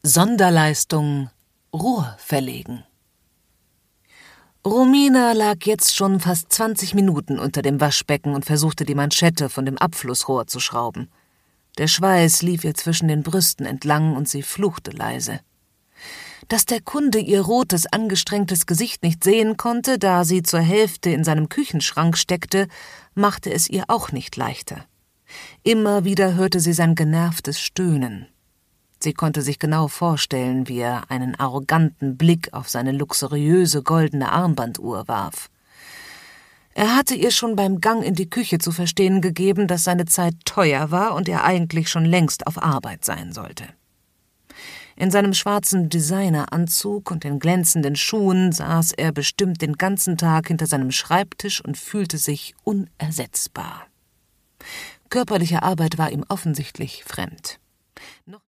Sonderleistung Rohr verlegen. Romina lag jetzt schon fast 20 Minuten unter dem Waschbecken und versuchte, die Manschette von dem Abflussrohr zu schrauben. Der Schweiß lief ihr zwischen den Brüsten entlang und sie fluchte leise. Dass der Kunde ihr rotes, angestrengtes Gesicht nicht sehen konnte, da sie zur Hälfte in seinem Küchenschrank steckte, machte es ihr auch nicht leichter. Immer wieder hörte sie sein genervtes Stöhnen. Sie konnte sich genau vorstellen, wie er einen arroganten Blick auf seine luxuriöse goldene Armbanduhr warf. Er hatte ihr schon beim Gang in die Küche zu verstehen gegeben, dass seine Zeit teuer war und er eigentlich schon längst auf Arbeit sein sollte. In seinem schwarzen Designeranzug und den glänzenden Schuhen saß er bestimmt den ganzen Tag hinter seinem Schreibtisch und fühlte sich unersetzbar. Körperliche Arbeit war ihm offensichtlich fremd.